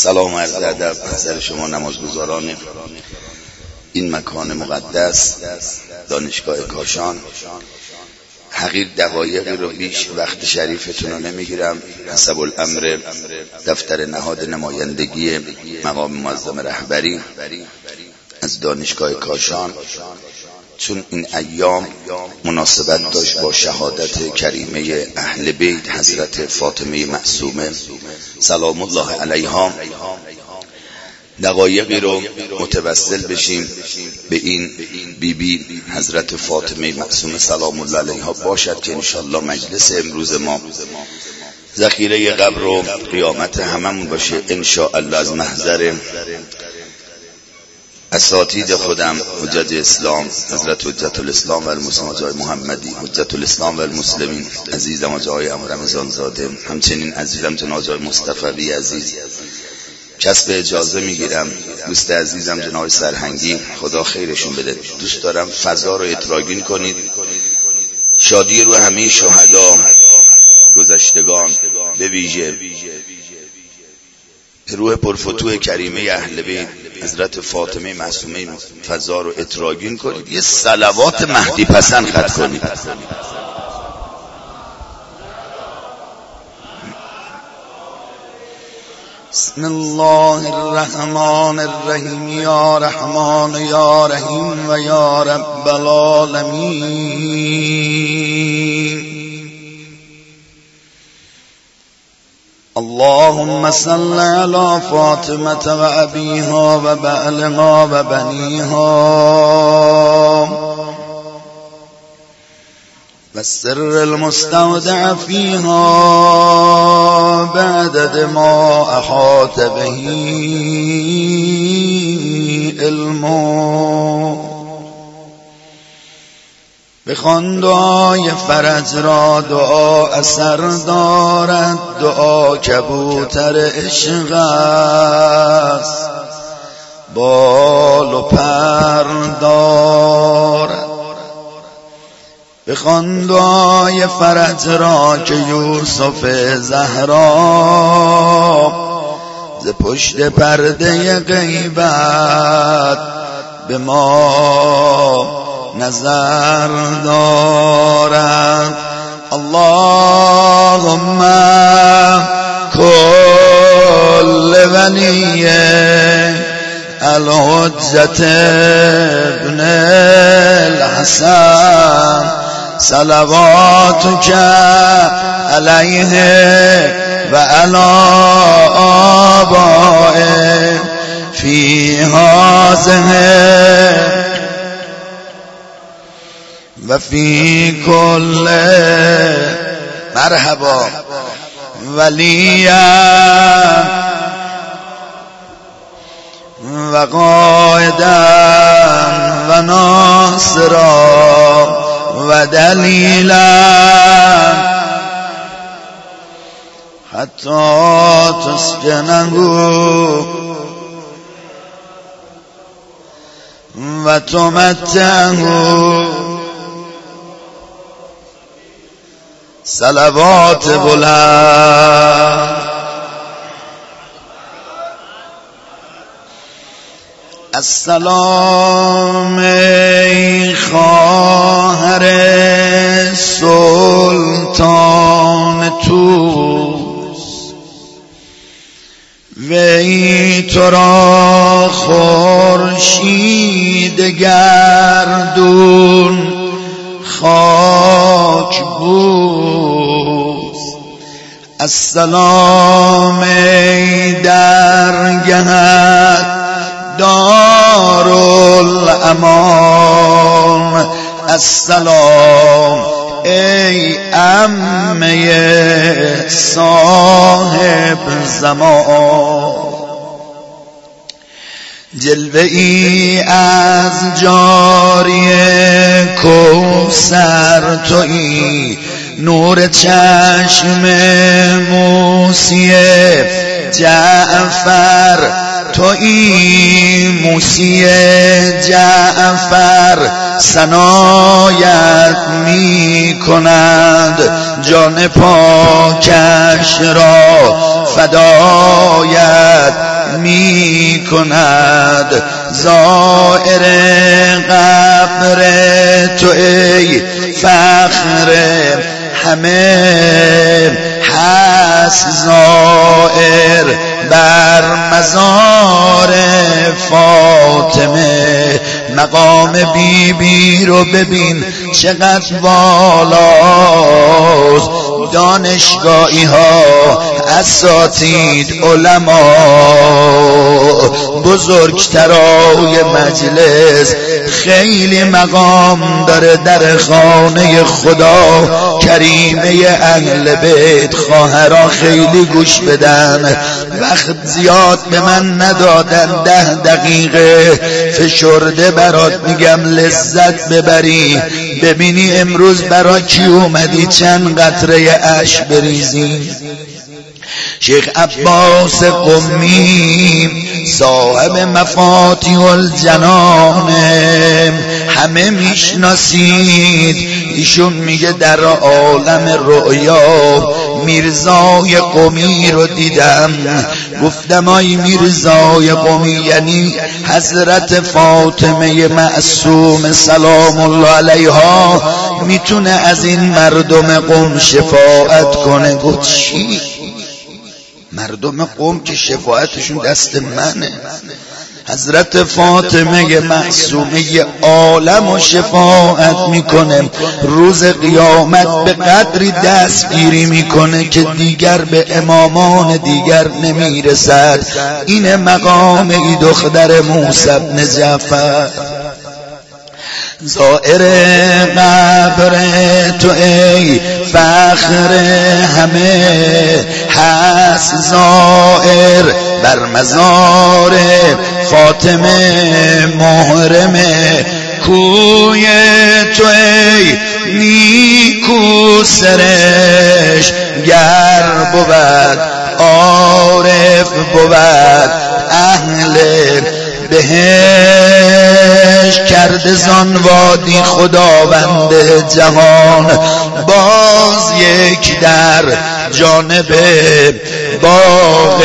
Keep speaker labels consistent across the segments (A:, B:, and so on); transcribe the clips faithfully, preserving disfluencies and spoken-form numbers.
A: سلام و عرض ادب حضرت شما نمازگزاران این مکان مقدس دانشگاه کاشان. حقیر دقایقی رو بیش وقت شریفتون رو نمیگیرم. حسب الامر دفتر نهاد نمایندگی مقام معظم رهبری از دانشگاه کاشان، چون این ایام مناسبت داشت با شهادت کریمه اهل بیت حضرت فاطمه معصومه سلام الله علیها، دقایقی رو متوسل بشیم به این بی بی حضرت فاطمه معصومه سلام الله علیها باشد که انشالله مجلس امروز ما ذخیره قبر و قیامت هممون باشه انشاءالله. از محضر اساتید خودم حجت اسلام حضرت حجت الاسلام و المسلمین جای محمدی حجت الاسلام و المسلمین عزیزم جای امر رمضان زاده، همچنین عزیزم جناب جای مصطفی عزیز، کسب اجازه میگیرم دوست عزیزم جناب سرهنگی، خدا خیرشون بده. دوست دارم فضا رو اتراگین کنید، شادی رو همه شهدا گذشتگان، به ویژه روح پرفتوح کریمه اهل بیت حضرت فاطمه معصومه فضا رو اتراگین کنید، یه صلوات مهدی پسند خط کنید.
B: بسم الله الرحمن الرحیم یا رحمان یا رحیم و یا رب العالمین. اللهم صل على فاطمة و ابیها و بعلها و بنیها و السر المستودع فيها بعدد ما احاط به علمه. بخوان دعای فرج را، دعا اثر دارد، دعا کبوتر عشق است، بال و پر دارد. بخوان دعای فرج را که یوسف زهرا ز پشت پرده غیبت به ما نظر دارد. اللهم کل ولی الحجت ابن الحسن صلواتک علیه و علی آبائه فی هذه و فی کل مرحبا ولیا و قائدا و ناصرا و دلیلا حتی تسکنه و تمتعه. صلوات بلند. السلام ای خواهر سلطان توس، وی تو را خورشید گردون خاک بوس. السلام ای درگهت دارالامان، السلام ای عمه صاحب زمان. جلوه ای از جاری کوثر تویی، نور چشم موسی جعفر تویی، موسی جعفر ثنایت می کند، جان پاکش را فدایت کند زائر قبر تو ای فخر همه، هست زائر بر مزار فاطمه. مقام بی بی رو ببین چقدر بالاست، دانشگاهی ها، اساتید، علما، بزرگترای مجلس خیلی مقام داره در خانه خدا. کریمه اهل بیت خواهرها خیلی گوش بدن، وقت زیاد به من ندادن، ده دقیقه فشرده برات میگم لذت ببری. ببینی امروز برا کی اومدی چند قطره اشک بریزی. شیخ عباس قمی صاحب مفاتیح الجنان همه میشناسید، ایشون میگه در عالم رؤیا میرزای قمی رو دیدم. گفتم آی میرزای قمی یعنی حضرت فاطمه معصوم سلام الله علیها میتونه از این مردم قم شفاعت کنه؟ گفت چی؟ مردم قوم که شفاعتشون دست منه. حضرت فاطمه معصومه عالم و شفاعت میکنه، روز قیامت به قدری دستگیری میکنه که دیگر به امامان دیگر نمیرسد. این مقام ای دختر موسی بن جعفر. زائر قبر تو ای فخر همه، هست زائر بر مزار فاطمه محرمه. کوی تو ای نیکو سرش گر بود، عارف بود اهل بهش. کرده زان وادی خداوند جهان، باز یک در جانب باغ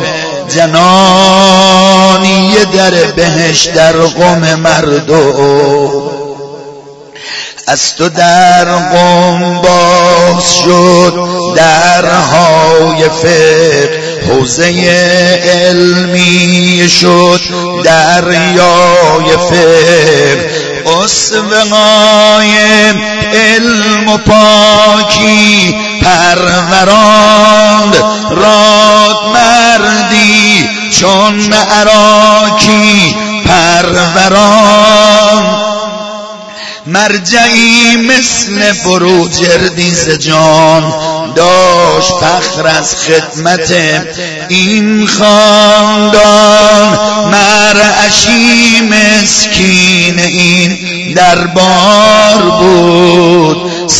B: جنانی در بهش در قم مردم. از تو در قم باز شد درهای فقه، حوزه علمی شد دریای فقه. اصبغای علم و پاکی پروراند، راد مردی چون عراکی پروراند. مرجعی مثل بروجردی جان داشت، فخر از خدمت این خاندان. مرعشی مسکین این دربار بود،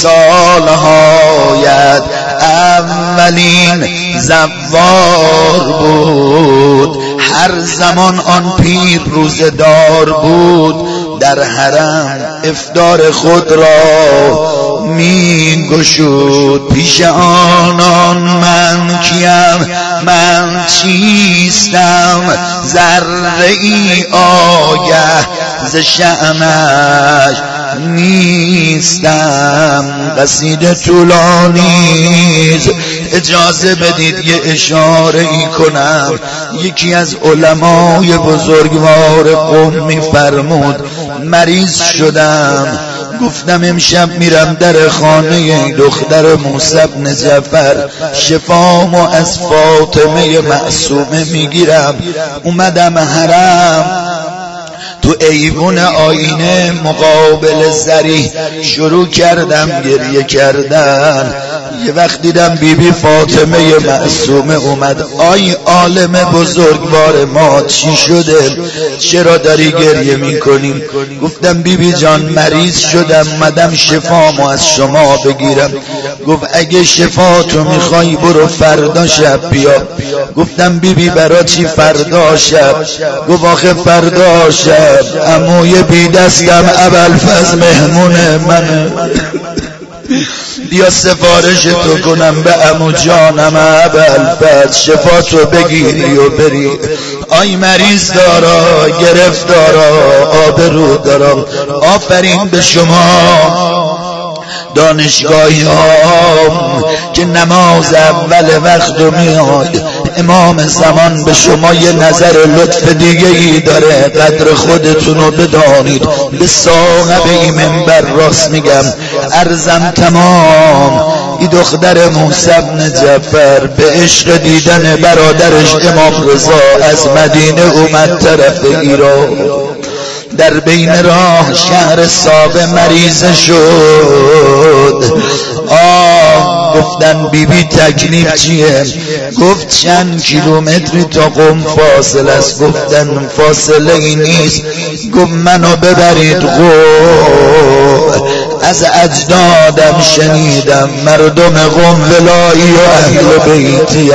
B: سالهایت اولین زوار بود. هر زمان آن پیر روزدار بود، در حرم افطار خود را می گشود. پیش آنان من کیم، من چیستم، ذره ای آگه ز شأنش نیستم. قصیده طولانیست، اجازه بدید یه اشاره ای کنم. یکی از علمای بزرگوار قم می‌فرمود مریض شدم، گفتم امشب میرم در خانه دختر موسی بن جعفر، شفامو از فاطمه معصومه میگیرم. اومدم حرم، تو ایوون آینه مقابل زری شروع کردم گریه کردن. یه وقت دیدم بی بی فاطمه معصومه اومد. آی عالم بزرگوار ما چی شده؟ چرا داری گریه میکنیم؟ گفتم بی بی جان مریض شدم، مدم شفامو از شما بگیرم. گفت اگه شفا تو میخوای برو فردا شب بیا. گفتم بی بی برا چی فردا شب؟ گفت آخه فردا شب عموی بی دستم ابوالفضل مهمون منه. بیا سفارش تو کنم به عمو جانم ابوالفضل، شفا تو بگیری و بری. آی مریض دارا، گرفتارا، آبرو دارم. آفرین به شما دانشگاهی ها که نماز اول وقت رو میاد. امام زمان به شما یه نظر لطف دیگه ای داره، قدر خودتون رو بدانید. به صاحب این منبر راست میگم، عرضم تمام. این دختر موسی بن جعفر به عشق دیدن برادرش امام رضا از مدینه اومد طرف ایران. در بین راه شهر ساقه مریض شد. آه گفتن بی بی تکلیف چیه؟ گفت چند کیلومتری تا قم فاصله است. گفتن فاصله ای نیست. گفت منو ببرید قم. از اجدادم شنیدم مردم قم ولایی و اهل بیتی.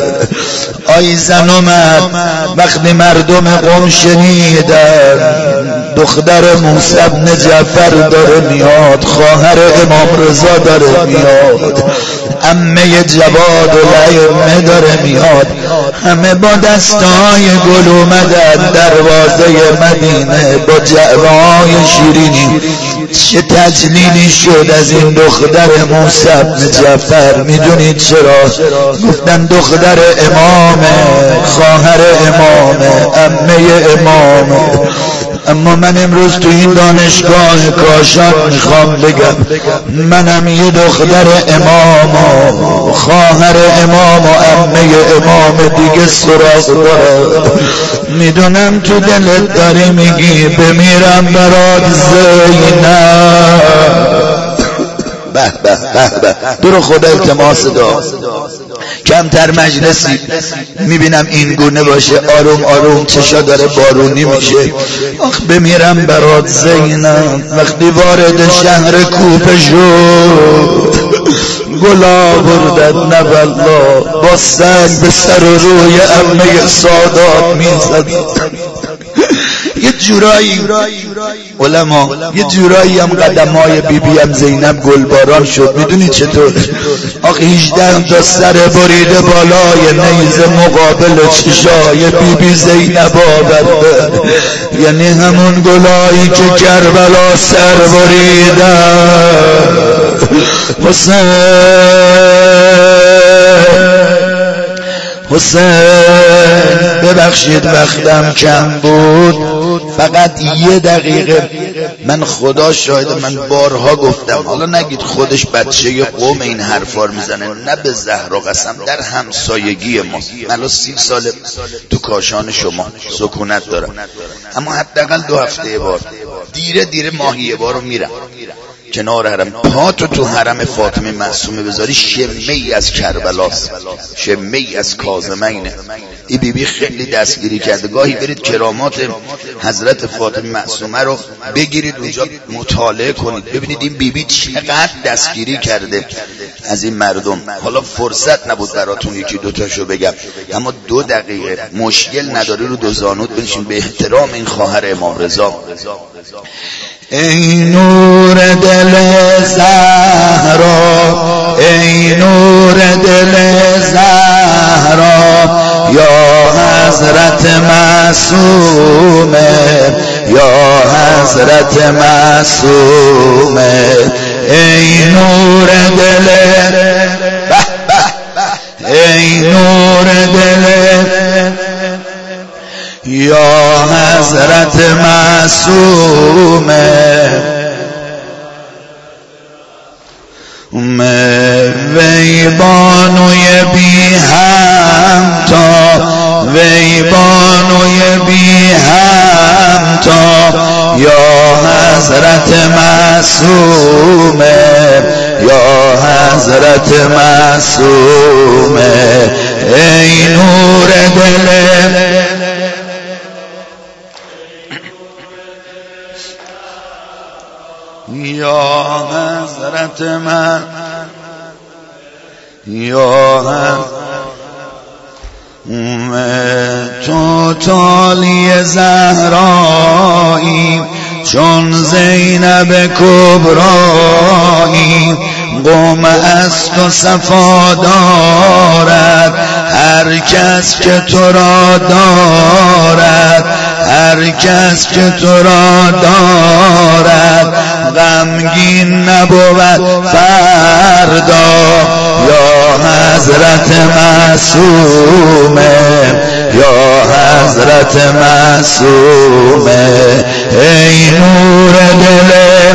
B: آی زن اومد وقتی مردم قم شنیدن دختر موسی بن جعفر داره میاد، خواهر امام رضا داره میاد، عمه جواد و لعمه داره میاد، همه با دستای گل اومدن دروازه مدینه با جعبه‌های شیرینی. چه تجلیلی شد از این دختر موسی بن جعفر. میدونید چرا؟ گفتن دختر امامه، خواهر امامه، عمه امامه. اما من امروز تو این دانشگاه کاشان میخوام بگم منم یه دختر امام و خواهر امام و عمه امام دیگه سراغ داره. میدونم تو دلت داری میگی بمیرم برات زینب. به به به به درو خدا التماس دعا. کمتر مجلسی میبینم این گونه باشه، آروم آروم چشا داره بارونی میشه. آخ بمیرم برات زینب. وقتی وارد شهر کوفه شد گلا بردن نه والله، با سنگ به سر و روی عمه سادات میزد. یه جورایی علما یه جورایی هم قدمای بی بی هم زینب گلباران شد. میدونی چطور؟ آخه هجده تا سر بریده بالای نیزه مقابل چشای بی بی زینب آورده. یعنی همون گلایی که کربلا سر بریده. حسین حسین ببخشید وقتم کم بود، فقط یه دقیقه. من خدا شاید من بارها گفتم، حالا نگید خودش بچه قوم این حرفار میزنه، نه به زهرا قسم، در همسایگی ما. من سی سال تو کاشان شما سکونت دارم، اما حداقل دو هفته یه بار، دیره دیره ماهی یه بار رو میرم کنار حرم. پاتو تو حرم فاطمه معصومه بذاری شمه ای از کربلاست، شمه ای از کاظمینه. این بی بی خیلی دستگیری کرده. گاهی برید کرامات حضرت فاطمه معصومه رو بگیرید اونجا مطالعه کنید، ببینید این بی بی چقدر دستگیری کرده از این مردم. حالا فرصت نبود براتون یکی دوتاشو بگم، اما دو دقیقه مشکل نداری رو دو زانوت بنشین به احترام این خواهر امام رضا. ای نور دل زهرا، ای نور دل زهرا، یا حضرت معصومه، یا حضرت معصومه. ای نور دل، ای نور دل، یا حضرت معصومه. وی بانوی بی همتا، وی بانوی بی همتا، یا حضرت معصومه، یا حضرت معصومه. ای نور دل، یا حضرت من، یا تو تالی زهرایی چون زینب کبرایی، قوم از تو صفا دارد، هر کس که تو را دارد، هر کس که تو را دارد غمگین نبود فردا. یا حضرت معصومه، یا حضرت معصومه، ای نور دل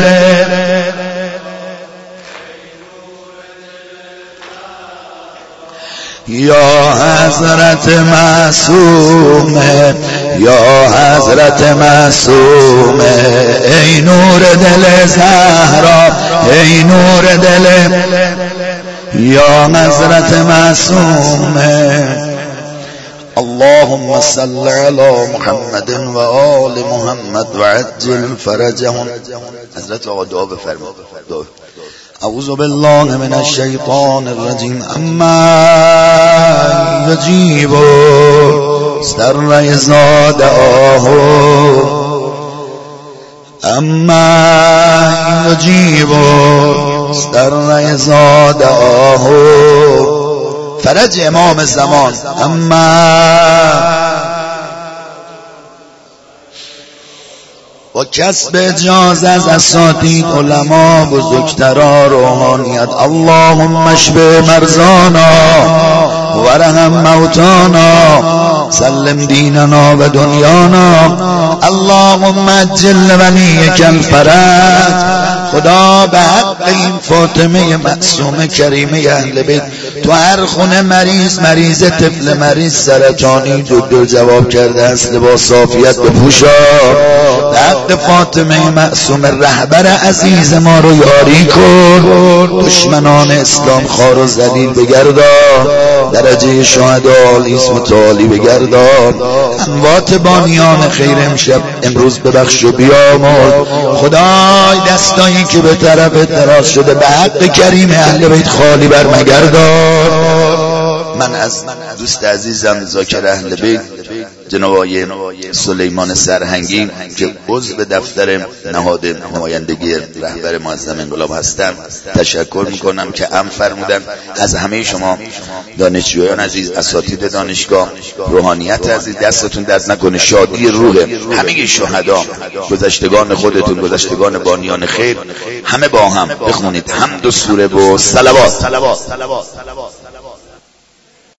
B: یا حضرت معصومه، یا حضرت معصومه، ای نور دل زهرا، ای نور دل یا حضرت معصومه. اللهم صل على محمد و آل محمد و عجل فرجهم. حضرت آقا دعا بفرمایید. اعوذ بالله من الشیطان الرجیم. اما یجیب سر اذا دعاه، اما یجیب سر اذا دعاه، فرج امام زمان. اما و کسب اجازه از اساتید علما بزرگترا روحانیت. اللهم اشف مرضانا ورحم موتانا سلم دیننا و دنیانا. اللهم اجل ولیک الفرج. خدا به حق این فاطمه معصومه کریمه اهل بیت، تو هر خونه مریض، مریض طفل مریض سرطانی دکتر جواب کرده است لباس عافیت بپوشا. به حق فاطمه معصومه رهبر عزیز ما رو یاری کن، دشمنان اسلام خوار و ذلیل بگردان، درجه شهدا اسم متعالی بگردان، اموات بانیان خیر امشب امروز ببخش و بیامرز. خدای دستایی که به طرف دراز شده به حق کریم اهل بیت خالی بر مگردان. من از دوست عزیزم ذاکر اهل بیت جناب آقای سلیمان سرهنگی که عضو دفتر نهاد نمایندگی رهبر معظم انقلاب هستم تشکر میکنم که ام فرمودن. از همه شما دانشجویان عزیز، اساتید دانشگاه، روحانیت عزیز، دستتون درد نکنه. شادی روح همه شهدا، گذشتگان خودتون، گذشتگان بانیان خیر، همه با هم بخونید حمد و سوره و صلوات.